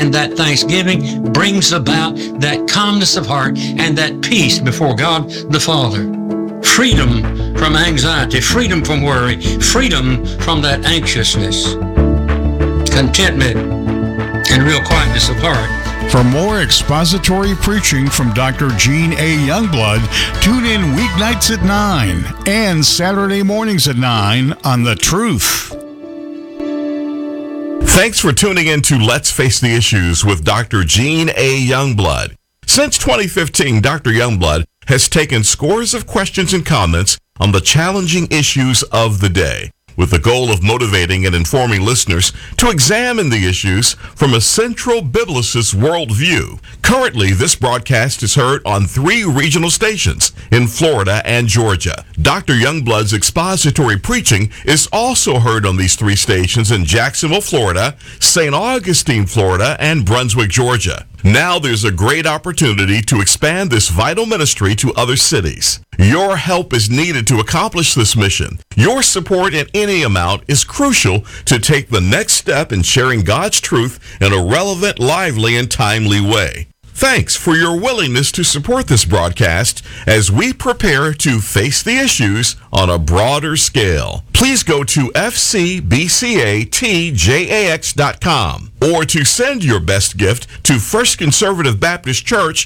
And that thanksgiving brings about that calmness of heart and that peace before God the Father. Freedom from anxiety, freedom from worry, freedom from that anxiousness, contentment, and real quietness of heart. For more expository preaching from Dr. Gene A. Youngblood, tune in weeknights at 9 and Saturday mornings at 9 on The Truth. Thanks for tuning in to Let's Face the Issues with Dr. Gene A. Youngblood. Since 2015, Dr. Youngblood has taken scores of questions and comments on the challenging issues of the day, with the goal of motivating and informing listeners to examine the issues from a central biblicist worldview. Currently, this broadcast is heard on 3 regional stations in Florida and Georgia. Dr. Youngblood's expository preaching is also heard on these 3 stations in Jacksonville, Florida, St. Augustine, Florida, and Brunswick, Georgia. Now there's a great opportunity to expand this vital ministry to other cities. Your help is needed to accomplish this mission. Your support in any amount is crucial to take the next step in sharing God's truth in a relevant, lively, and timely way. Thanks for your willingness to support this broadcast as we prepare to face the issues on a broader scale. Please go to fcbcatjax.com or to send your best gift to First Conservative Baptist Church,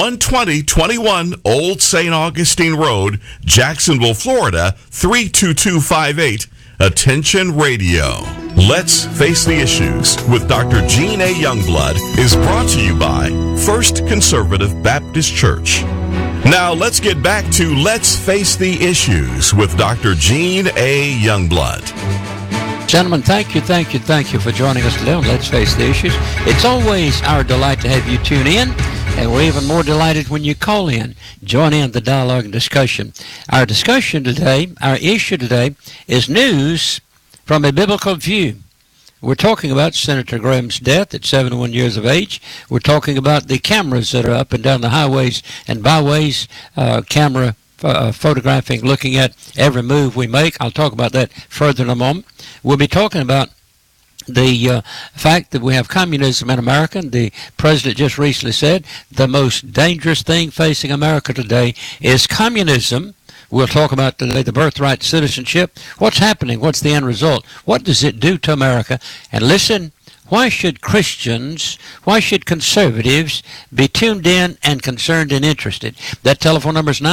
12021 Old St. Augustine Road, Jacksonville, Florida, 32258. Attention Radio. Let's Face the Issues with Dr. Gene A. Youngblood is brought to you by First Conservative Baptist Church. Now let's get back to Let's Face the Issues with Dr. Gene A. Youngblood. Gentlemen, thank you for joining us today on Let's Face the Issues. It's always our delight to have you tune in, and we're even more delighted when you call in. Join in the dialogue and discussion. Our discussion today, our issue today, is news from a biblical view. We're talking about Senator Graham's death at 71 years of age. We're talking about the cameras that are up and down the highways and byways, camera photographing, looking at every move we make. I'll talk about that further in a moment. We'll be talking about the fact that we have communism in America. The president just recently said the most dangerous thing facing America today is communism. We'll talk about today the birthright citizenship. What's happening? What's the end result? What does it do to America? And listen, why should Christians, why should conservatives be tuned in and concerned and interested? That telephone number is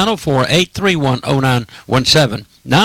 904-831-0917.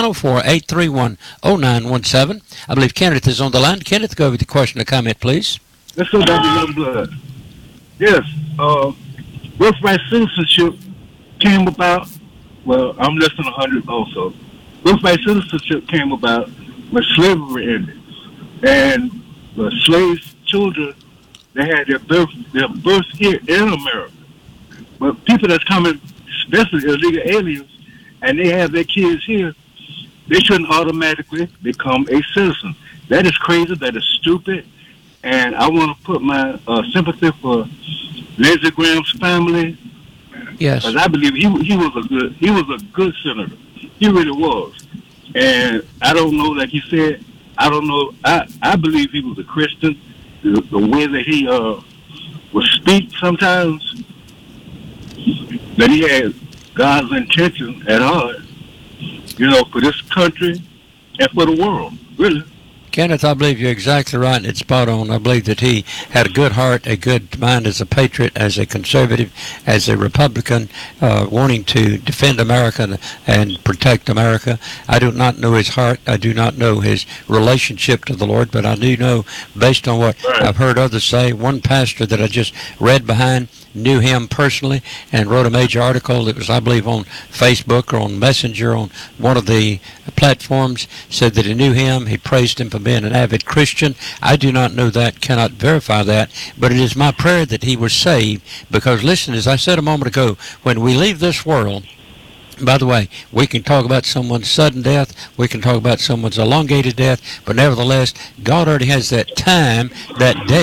904-831-0917. I believe Kenneth is on the line. Kenneth, go with the question or comment, please. Let's go back to Youngblood. Yes, birthright citizenship came about, well, I'm less than 100 also. Birthright citizenship came about when slavery ended. And the slaves' children, they had their birth here in America. But people that's coming, especially illegal aliens, and they have their kids here, they shouldn't automatically become a citizen. That is crazy. That is stupid. And I want to put my sympathy for Lindsey Graham's family. Yes. Because I believe he was a good senator. He really was. And I don't know, like he said, I don't know. I believe he was a Christian. The way that he would speak sometimes, that he had God's intention at heart, for this country and for the world, really. Kenneth, I believe you're exactly right, and it's spot on. I believe that he had a good heart, a good mind as a patriot, as a conservative, as a Republican, wanting to defend America and protect America. I do not know his heart. I do not know his relationship to the Lord, but I do know, based on what I've heard others say, one pastor that I just read behind knew him personally and wrote a major article that was, I believe, on Facebook or on Messenger on one of the platforms, said that he knew him. He praised him for being an avid Christian. I do not know that, cannot verify that, but it is my prayer that he was saved, because listen, as I said a moment ago, when we leave this world, by the way, we can talk about someone's sudden death, we can talk about someone's elongated death, but nevertheless, God already has that time, that date,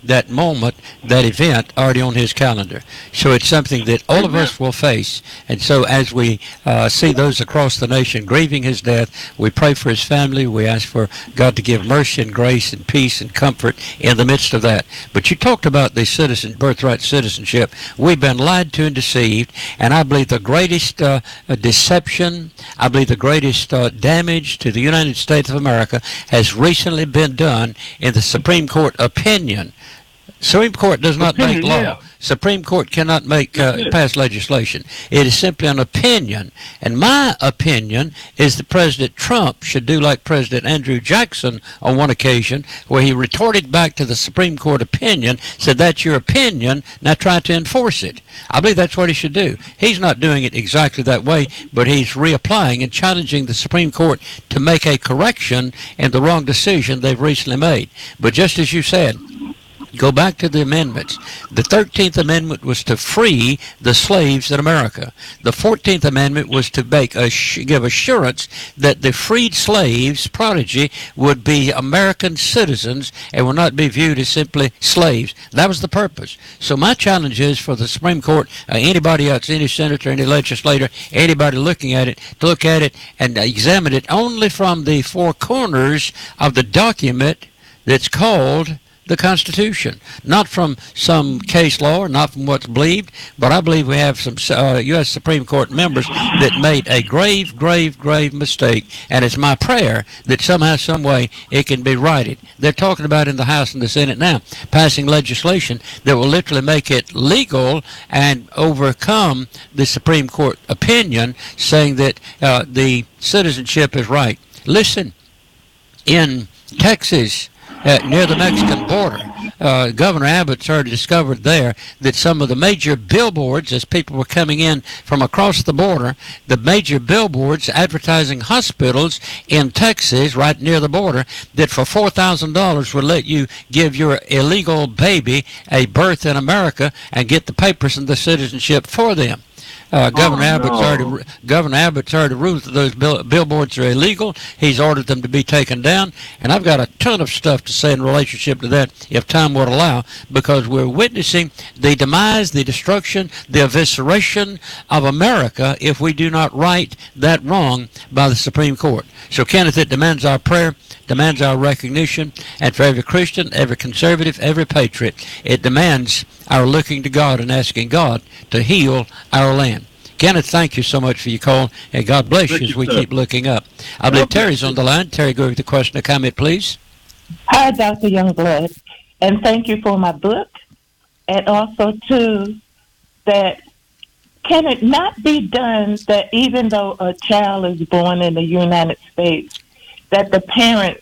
that moment, that event already on his calendar. So it's something that all of us will face. And so as we see those across the nation grieving his death, we pray for his family. We ask for God to give mercy and grace and peace and comfort in the midst of that. But you talked about the birthright citizenship. We've been lied to and deceived, and I believe the greatest deception, I believe the greatest damage to the United States of America has recently been done in the Supreme Court opinion. Supreme Court does not make law. Yeah. Supreme Court cannot make pass legislation. It is simply an opinion. And my opinion is that President Trump should do like President Andrew Jackson on one occasion, where he retorted back to the Supreme Court opinion, said, that's your opinion, now try to enforce it. I believe that's what he should do. He's not doing it exactly that way, but he's reapplying and challenging the Supreme Court to make a correction in the wrong decision they've recently made. But just as you said, go back to the amendments. The 13th Amendment was to free the slaves in America. The 14th Amendment was to give assurance that the freed slaves, prodigy, would be American citizens and would not be viewed as simply slaves. That was the purpose. So my challenge is for the Supreme Court, anybody else, any senator, any legislator, anybody looking at it, to look at it and examine it only from the four corners of the document that's called the Constitution, not from some case law or not from what's believed, but I believe we have some U.S. Supreme Court members that made a grave mistake, and it's my prayer that somehow, some way, it can be righted. They're talking about in the House and the Senate now, passing legislation that will literally make it legal and overcome the Supreme Court opinion saying that the citizenship is right. Listen, in Texas, near the Mexican border, Governor Abbott started discovered there that some of the major billboards, as people were coming in from across the border, the major billboards advertising hospitals in Texas, right near the border, that for $4,000 would let you give your illegal baby a birth in America and get the papers and the citizenship for them. Governor Abbott's already ruled that those billboards are illegal. He's ordered them to be taken down, and I've got a ton of stuff to say in relationship to that if time would allow, because we're witnessing the demise, the destruction, the evisceration of America if we do not right that wrong by the Supreme Court. So, Kenneth, it demands our prayer, demands our recognition, and for every Christian, every conservative, every patriot, it demands our looking to God and asking God to heal our land. Kenneth, thank you so much for your call, and God bless you as we keep looking up. I believe Terry's on the line. Terry, go with the question or comment, please. Hi, Dr. Youngblood, and thank you for my book, and also, too, that can it not be done that even though a child is born in the United States, that the parents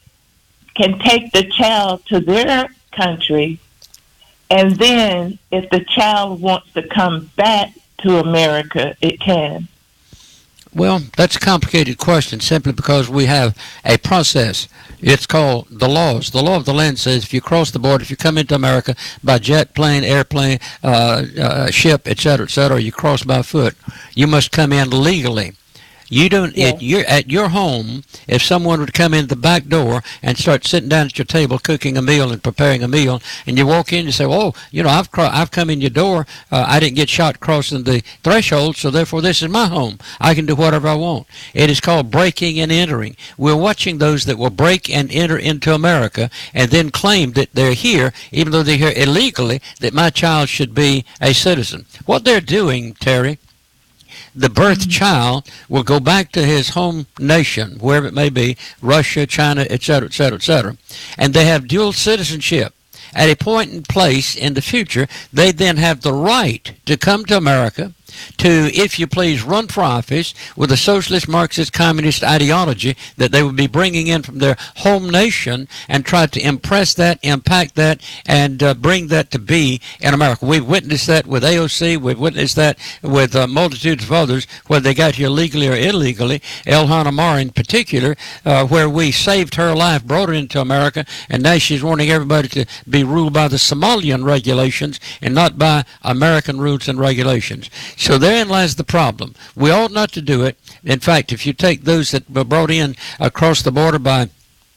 can take the child to their country, and then if the child wants to come back to America, it can? Well, that's a complicated question simply because we have a process. It's called the laws. The law of the land says if you cross the border, if you come into America by jet, plane, airplane, ship, et cetera, you cross by foot, you must come in legally. You don't. Yes. At your home, if someone would come in the back door and start sitting down at your table cooking a meal and preparing a meal, and you walk in and say, "Oh, you know, I've come in your door. I didn't get shot crossing the threshold, so therefore this is my home. I can do whatever I want." It is called breaking and entering. We're watching those that will break and enter into America and then claim that they're here, even though they're here illegally, that my child should be a citizen. What they're doing, Terry, the birth child will go back to his home nation, wherever it may be, Russia, China, et cetera, and they have dual citizenship. At a point and place in the future, they then have the right to come to America, to, if you please, run for office with a socialist, Marxist, communist ideology that they would be bringing in from their home nation and try to impress that, impact that, and bring that to be in America. We've witnessed that with AOC. We've witnessed that with multitudes of others, whether they got here legally or illegally. Ilhan Omar in particular, where we saved her life, brought her into America, and now she's wanting everybody to be ruled by the Somalian regulations and not by American rules and regulations. So therein lies the problem. We ought not to do it. In fact, if you take those that were brought in across the border by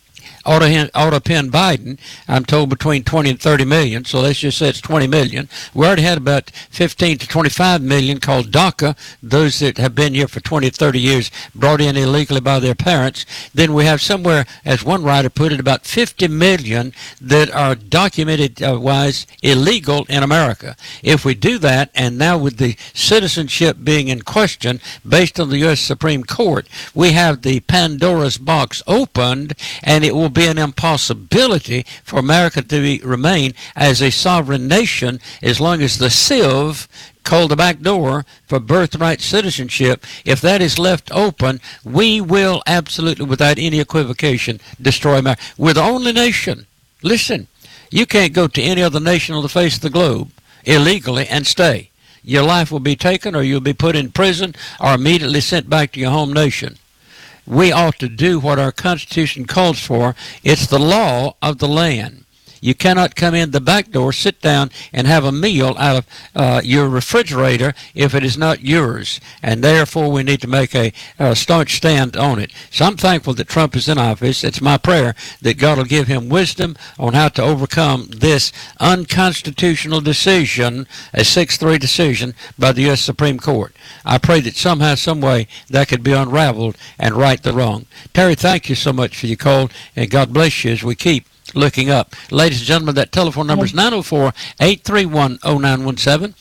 ought to pin Biden, I'm told, between 20 and 30 million. So let's just say it's 20 million. We already had about 15 to 25 million called DACA, those that have been here for 20 or 30 years, brought in illegally by their parents. Then we have somewhere, as one writer put it, about 50 million that are documented-wise illegal in America. If we do that, and now with the citizenship being in question based on the U.S. Supreme Court, we have the Pandora's box opened, and it will be an impossibility for America to remain as a sovereign nation as long as the sieve called the back door for birthright citizenship, if that is left open, we will absolutely, without any equivocation, destroy America. We're the only nation. Listen, you can't go to any other nation on the face of the globe illegally and stay. Your life will be taken, or you'll be put in prison, or immediately sent back to your home nation. We ought to do what our Constitution calls for. It's the law of the land. You cannot come in the back door, sit down, and have a meal out of your refrigerator if it is not yours. And therefore, we need to make a staunch stand on it. So I'm thankful that Trump is in office. It's my prayer that God will give him wisdom on how to overcome this unconstitutional decision, a 6-3 decision by the U.S. Supreme Court. I pray that somehow, some way, that could be unraveled and right the wrong. Terry, thank you so much for your call, and God bless you as we keep looking up. Ladies and gentlemen, that telephone number is 904-831-0917,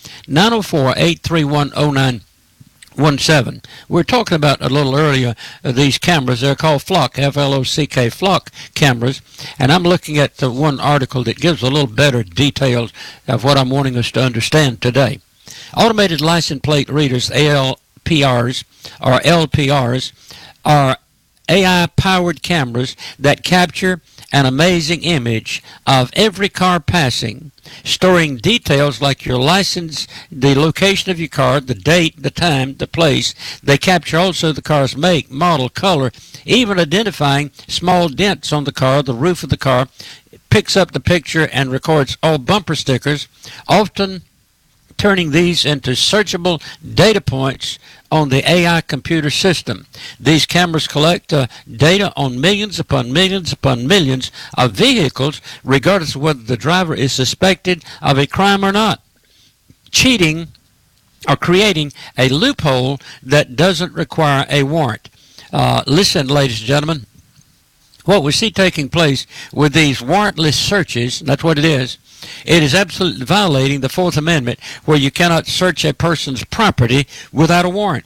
904-831-0917. We were talking about a little earlier these cameras. They're called Flock, F-L-O-C-K, Flock cameras, and I'm looking at the one article that gives a little better details of what I'm wanting us to understand today. Automated license plate readers, ALPRs, or LPRs, are AI-powered cameras that capture an amazing image of every car passing, storing details like your license, the location of your car, the date, the time, the place. They capture also the car's make, model, color, even identifying small dents on the car, the roof of the car. It picks up the picture and records all bumper stickers, often turning these into searchable data points on the AI computer system. These cameras collect data on millions upon millions upon millions of vehicles, regardless of whether the driver is suspected of a crime or not, cheating or creating a loophole that doesn't require a warrant. Listen, ladies and gentlemen, what we see taking place with these warrantless searches, that's what it is absolutely violating the Fourth Amendment, where you cannot search a person's property without a warrant.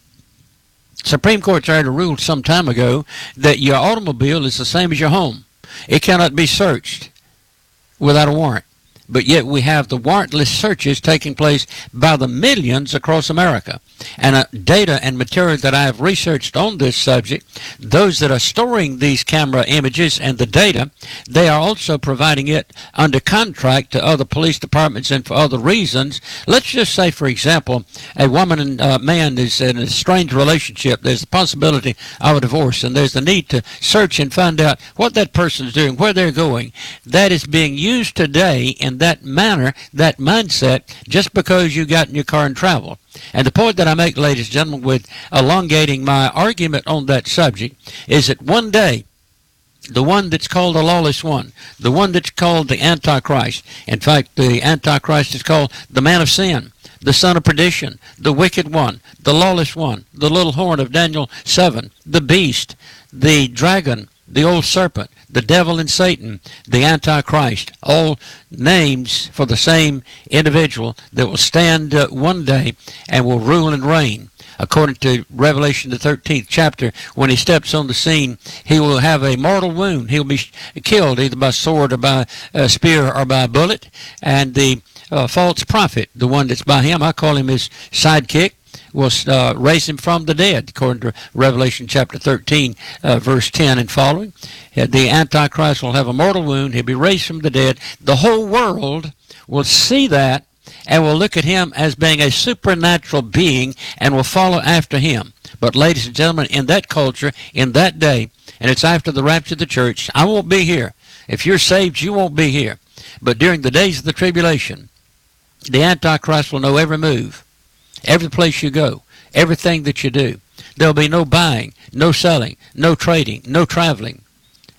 Supreme Court already ruled some time ago that your automobile is the same as your home. It cannot be searched without a warrant. But yet we have the warrantless searches taking place by the millions across America. And data and material that I have researched on this subject, those that are storing these camera images and the data, they are also providing it under contract to other police departments and for other reasons. Let's just say, for example, a woman and man is in a strange relationship. There's the possibility of a divorce, and there's the need to search and find out what that person is doing, where they're going. That is being used today in that manner, that mindset, just because you got in your car and travel. And the point that I make, ladies and gentlemen, with elongating my argument on that subject, is that one day, the one that's called the lawless one, the one that's called the Antichrist, in fact, the Antichrist is called the man of sin, the son of perdition, the wicked one, the lawless one, the little horn of Daniel 7, the beast, the dragon, the old serpent, the devil and Satan, the Antichrist, all names for the same individual that will stand one day and will rule and reign. According to Revelation, the 13th chapter, when he steps on the scene, he will have a mortal wound. He'll be killed either by sword or by a spear or by a bullet. And the false prophet, the one that's by him, I call him his sidekick, will raise him from the dead, according to Revelation chapter 13, verse 10 and following. The Antichrist will have a mortal wound. He'll be raised from the dead. The whole world will see that and will look at him as being a supernatural being and will follow after him. But ladies and gentlemen, in that culture, in that day, and it's after the rapture of the church, I won't be here. If you're saved, you won't be here. But during the days of the tribulation, the Antichrist will know every move, every place you go, everything that you do. There'll be no buying, no selling, no trading, no traveling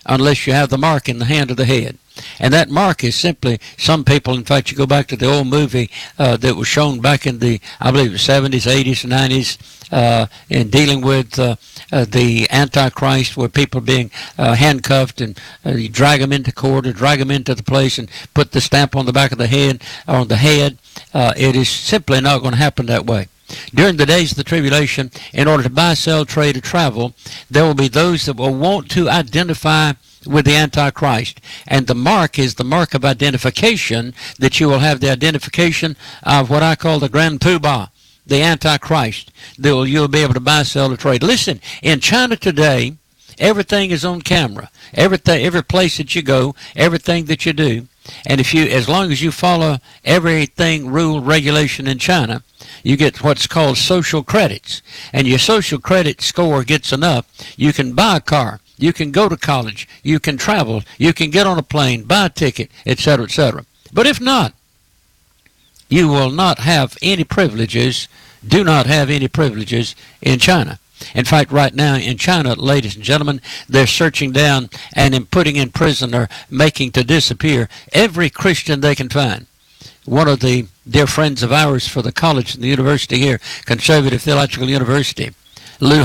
unless you have the mark in the hand of the head. And that mark is simply, some people, in fact, you go back to the old movie that was shown back in the, I believe, 70s, 80s, and 90s, in dealing with the Antichrist, where people are being handcuffed, and you drag them into court or drag them into the place and put the stamp on the back of the head, on the head. It is simply not going to happen that way. During the days of the tribulation, in order to buy, sell, trade, or travel, there will be those that will want to identify with the Antichrist. And the mark is the mark of identification, that you will have the identification of what I call the Grand Poobah, the Antichrist. You'll be able to buy, sell, or trade. Listen, in China today, everything is on camera. Every place that you go, everything that you do. And as long as you follow everything, rule, regulation in China, you get what's called social credits. And your social credit score gets enough, you can buy a car, you can go to college, you can travel, you can get on a plane, buy a ticket, etc., etc. But if not, you will not have any privileges, do not have any privileges in China. In fact, right now in China, ladies and gentlemen, they're searching down and putting in prison or making to disappear every Christian they can find. One of the dear friends of ours for the college and the university here, Conservative Theological University, Li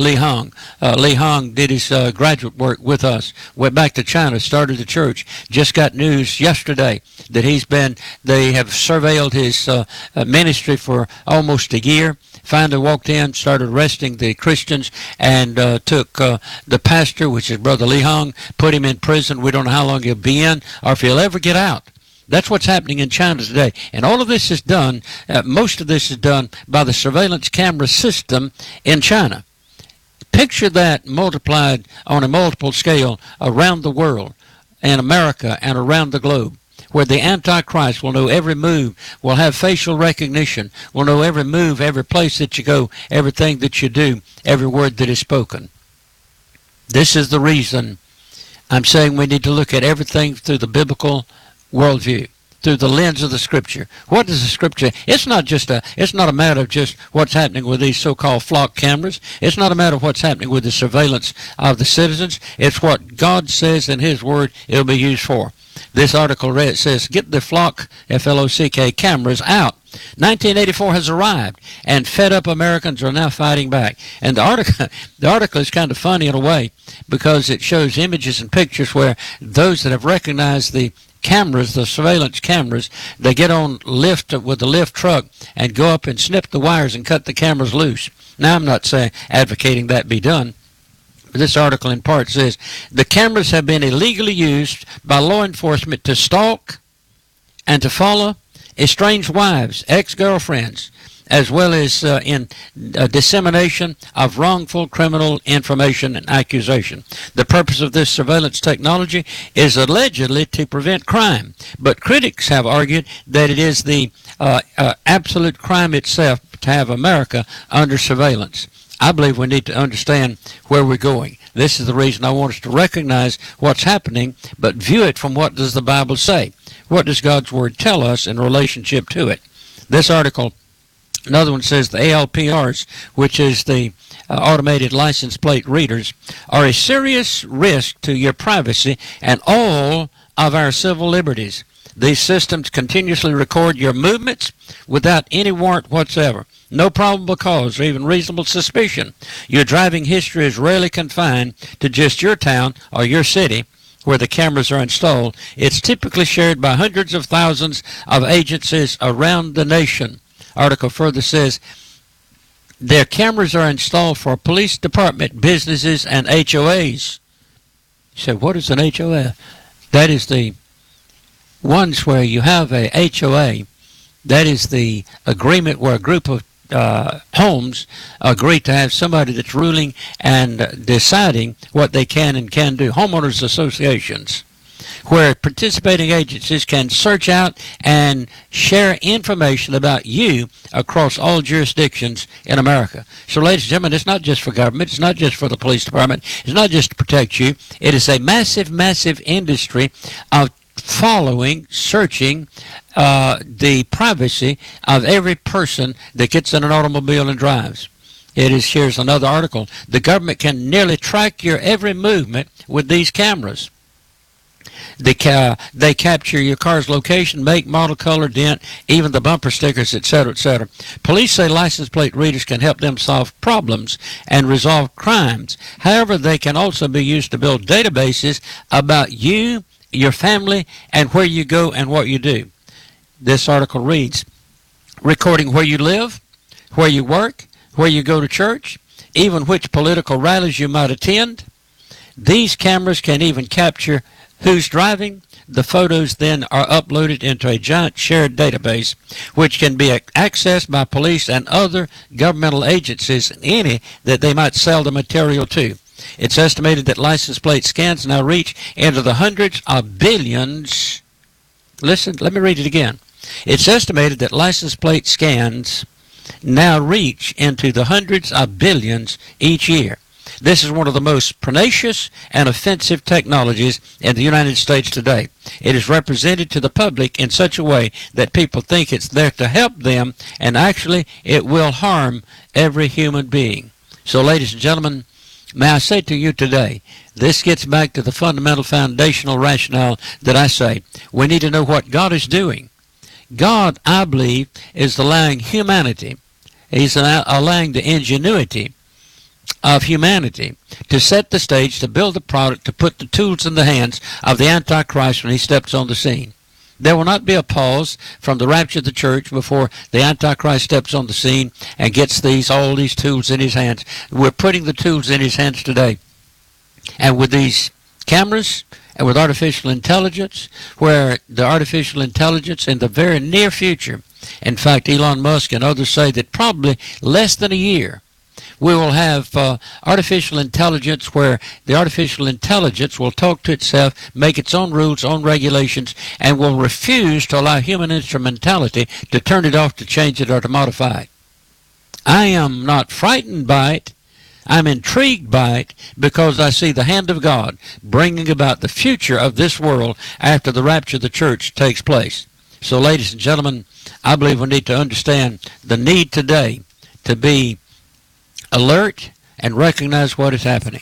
Hong did his graduate work with us, went back to China, started the church, just got news yesterday that they have surveilled his ministry for almost a year. Finally walked in, started arresting the Christians, and took the pastor, which is Brother Li Hong, put him in prison. We don't know how long he'll be in or if he'll ever get out. That's what's happening in China today. And all of this is done, most of this is done by the surveillance camera system in China. Picture that multiplied on a multiple scale around the world, in America and around the globe, where the Antichrist will know every move, will have facial recognition, will know every move, every place that you go, everything that you do, every word that is spoken. This is the reason I'm saying we need to look at everything through the biblical worldview, through the lens of the Scripture. What does the Scripture? It's not a matter of just what's happening with these so-called flock cameras. It's not a matter of what's happening with the surveillance of the citizens. It's what God says in His Word it'll be used for. This article says, get the flock, F-L-O-C-K, cameras out. 1984 has arrived, and fed-up Americans are now fighting back. And the article is kind of funny in a way, because it shows images and pictures where those that have recognized the cameras, the surveillance cameras, they get on lift with the lift truck and go up and snip the wires and cut the cameras loose. Now, I'm not advocating that be done. This article in part says, the cameras have been illegally used by law enforcement to stalk and to follow estranged wives, ex-girlfriends, as well as in dissemination of wrongful criminal information and accusation. The purpose of this surveillance technology is allegedly to prevent crime, but critics have argued that it is the absolute crime itself to have America under surveillance. I believe we need to understand where we're going. This is the reason I want us to recognize what's happening, but view it from what does the Bible say. What does God's Word tell us in relationship to it? This article, another one says the ALPRs, which is the automated license plate readers, are a serious risk to your privacy and all of our civil liberties. These systems continuously record your movements without any warrant whatsoever. No probable cause or even reasonable suspicion. Your driving history is rarely confined to just your town or your city where the cameras are installed. It's typically shared by hundreds of thousands of agencies around the nation. Article further says, their cameras are installed for police department, businesses, and HOAs. You say, what is an HOA? That is the ones where you have a HOA. That is the agreement where a group of homes agree to have somebody that's ruling and deciding what they can and can do. Homeowners associations, where participating agencies can search out and share information about you across all jurisdictions in America. So, ladies and gentlemen, it's not just for government. It's not just for the police department. It's not just to protect you. It is a massive, massive industry of following, searching the privacy of every person that gets in an automobile and drives. Here's another article. The government can nearly track your every movement with these cameras. They capture your car's location, make, model, color, dent, even the bumper stickers, etc., etc. Police say license plate readers can help them solve problems and resolve crimes. However, they can also be used to build databases about you, your family, and where you go and what you do. This article reads, recording where you live, where you work, where you go to church, even which political rallies you might attend. These cameras can even capture who's driving. The photos then are uploaded into a giant shared database, which can be accessed by police and other governmental agencies, any that they might sell the material to. It's estimated that license plate scans now reach into the hundreds of billions. Listen, let me read it again. It's estimated that license plate scans now reach into the hundreds of billions each year. This is one of the most pernicious and offensive technologies in the United States today. It is represented to the public in such a way that people think it's there to help them, and actually it will harm every human being. So, ladies and gentlemen, may I say to you today, this gets back to the fundamental foundational rationale that I say. We need to know what God is doing. God, I believe, is allowing humanity, He's allowing the ingenuity of humanity to set the stage, to build the product, to put the tools in the hands of the Antichrist when he steps on the scene. There will not be a pause from the rapture of the church before the Antichrist steps on the scene and gets all these tools in his hands. We're putting the tools in his hands today. And with these cameras and with artificial intelligence, where the artificial intelligence in the very near future, in fact, Elon Musk and others say that probably less than a year, we will have artificial intelligence where the artificial intelligence will talk to itself, make its own rules, own regulations, and will refuse to allow human instrumentality to turn it off, to change it, or to modify it. I am not frightened by it. I'm intrigued by it because I see the hand of God bringing about the future of this world after the rapture of the church takes place. So, ladies and gentlemen, I believe we need to understand the need today to be alert and recognize what is happening.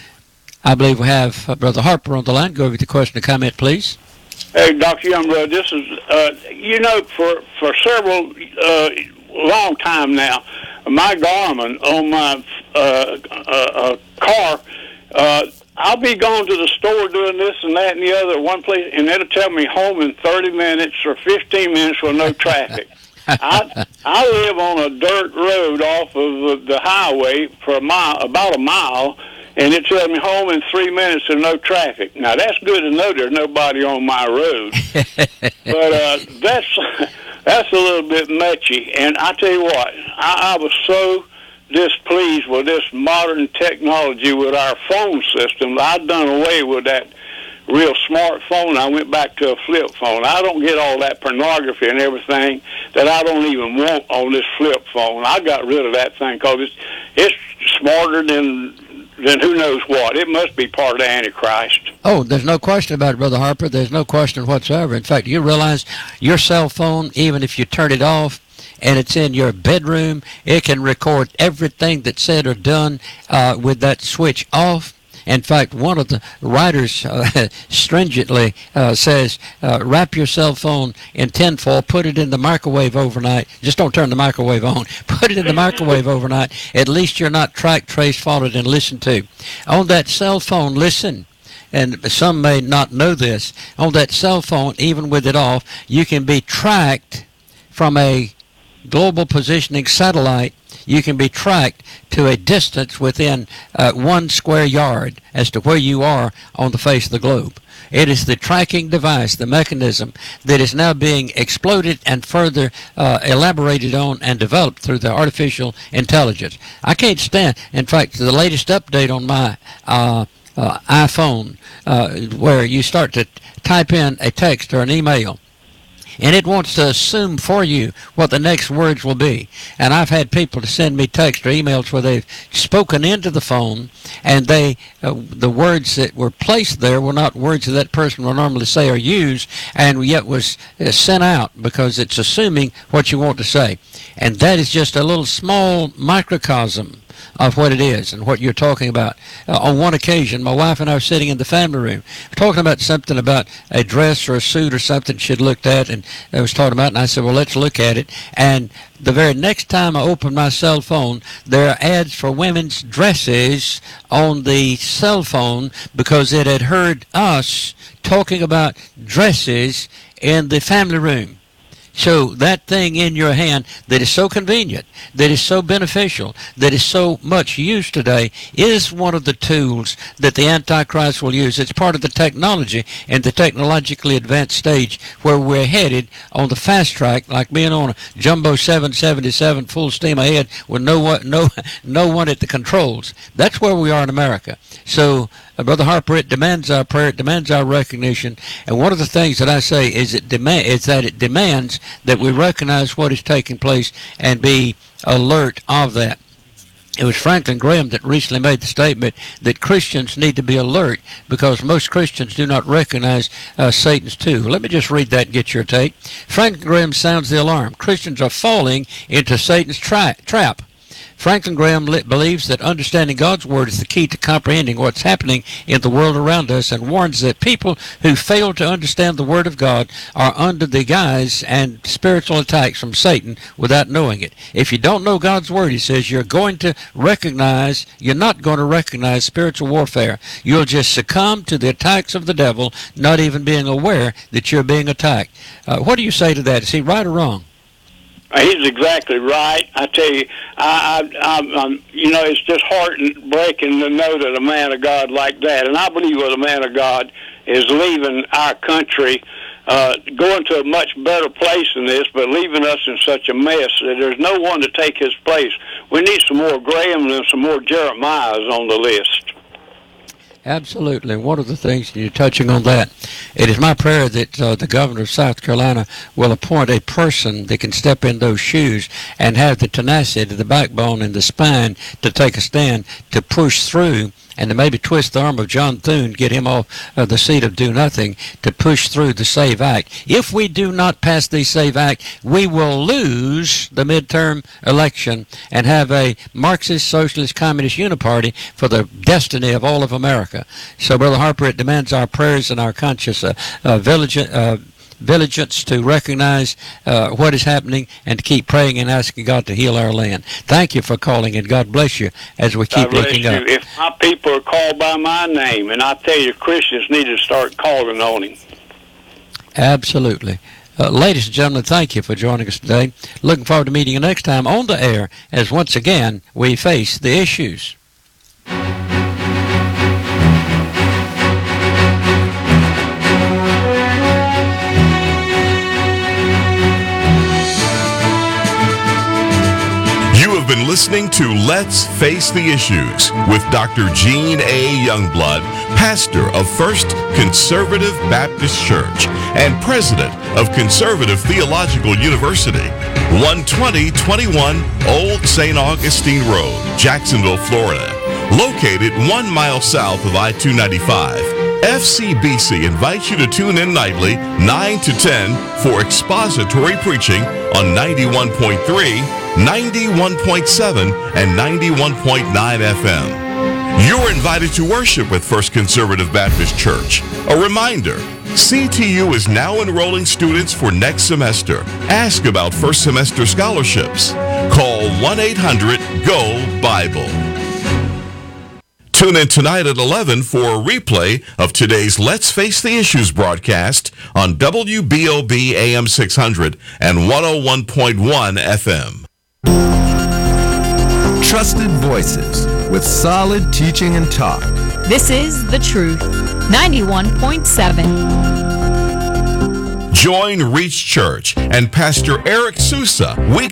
I believe we have Brother Harper on the line. Go over the question or comment, please. Hey, Dr. Youngblood, this is, for several, long time now, my Garmin on my car, I'll be going to the store doing this and that and the other at one place, and it'll tell me home in 30 minutes or 15 minutes with no traffic. I live on a dirt road off of the highway for about a mile, and it tells me home in 3 minutes and no traffic. Now, that's good to know there's nobody on my road, but that's a little bit muchy. And I tell you what, I was so displeased with this modern technology with our phone system. I've done away with that real smartphone. I went back to a flip phone. I don't get all that pornography and everything that I don't even want on this flip phone. I got rid of that thing because it's smarter than who knows what. It must be part of the Antichrist. Oh, there's no question about it, Brother Harper. There's no question whatsoever. In fact, you realize your cell phone, even if you turn it off and it's in your bedroom, it can record everything that's said or done with that switch off. In fact, one of the writers stringently says, wrap your cell phone in tinfoil, put it in the microwave overnight. Just don't turn the microwave on. Put it in the microwave overnight. At least you're not tracked, traced, followed, and listened to. On that cell phone, listen, and some may not know this, on that cell phone, even with it off, you can be tracked from a global positioning satellite. You can be tracked to a distance within 1 square yard as to where you are on the face of the globe. It is the tracking device, the mechanism that is now being exploded and further elaborated on and developed through the artificial intelligence. I can't stand, in fact, the latest update on my iPhone where you start to type in a text or an email, and it wants to assume for you what the next words will be. And I've had people to send me texts or emails where they've spoken into the phone, and the words that were placed there were not words that person will normally say or use, and yet was sent out because it's assuming what you want to say. And that is just a little small microcosm of what it is and what you're talking about. On one occasion, my wife and I were sitting in the family room talking about something about a dress or a suit or something she'd looked at and I was talking about, and I said, well, let's look at it. And the very next time I opened my cell phone, there are ads for women's dresses on the cell phone because it had heard us talking about dresses in the family room. So that thing in your hand that is so convenient, that is so beneficial, that is so much used today is one of the tools that the Antichrist will use. It's part of the technology and the technologically advanced stage where we're headed on the fast track, like being on a Jumbo 777 full steam ahead with no one at the controls. That's where we are in America. So, Brother Harper, it demands our prayer, it demands our recognition, and one of the things that I say is that it demands that we recognize what is taking place and be alert of that. It was Franklin Graham that recently made the statement that Christians need to be alert because most Christians do not recognize Satan's tool. Let me just read that and get your take. Franklin Graham sounds the alarm. Christians are falling into Satan's trap. Franklin Graham believes that understanding God's Word is the key to comprehending what's happening in the world around us and warns that people who fail to understand the Word of God are under the guise and spiritual attacks from Satan without knowing it. If you don't know God's Word, he says, you're not going to recognize spiritual warfare. You'll just succumb to the attacks of the devil, not even being aware that you're being attacked. What do you say to that? Is he right or wrong? He's exactly right. I tell you, it's just heartbreaking to know that a man of God like that, and I believe that a man of God is leaving our country, going to a much better place than this, but leaving us in such a mess that there's no one to take his place. We need some more Grahams and some more Jeremiahs on the list. Absolutely. And one of the things, you're touching on that, it is my prayer that the governor of South Carolina will appoint a person that can step in those shoes and have the tenacity, the backbone, and the spine to take a stand, to push through, and to maybe twist the arm of John Thune, get him off the seat of do nothing, to push through the SAVE Act. If we do not pass the SAVE Act, we will lose the midterm election and have a Marxist, Socialist, Communist uniparty for the destiny of all of America. So, Brother Harper, it demands our prayers and our conscious vigilance to recognize what is happening and to keep praying and asking God to heal our land. Thank you for calling, and God bless you as we keep looking up. If my people are called by my name, and I tell you, Christians need to start calling on him. Absolutely. Ladies and gentlemen, thank you for joining us today. Looking forward to meeting you next time on the air as once again we face the issues. Been listening to Let's Face the Issues with Dr. Gene A. Youngblood, pastor of First Conservative Baptist Church and president of Conservative Theological University, 12021 Old St. Augustine Road, Jacksonville, Florida. Located 1 mile south of I-295. FCBC invites you to tune in nightly, 9 to 10, for expository preaching on 91.3, 91.7, and 91.9 FM. You're invited to worship with First Conservative Baptist Church. A reminder, CTU is now enrolling students for next semester. Ask about first semester scholarships. Call 1-800-GO-BIBLE. Tune in tonight at 11 for a replay of today's Let's Face the Issues broadcast on WBOB AM 600 and 101.1 FM. Trusted voices with solid teaching and talk. This is The Truth, 91.7. Join Reach Church and Pastor Eric Sousa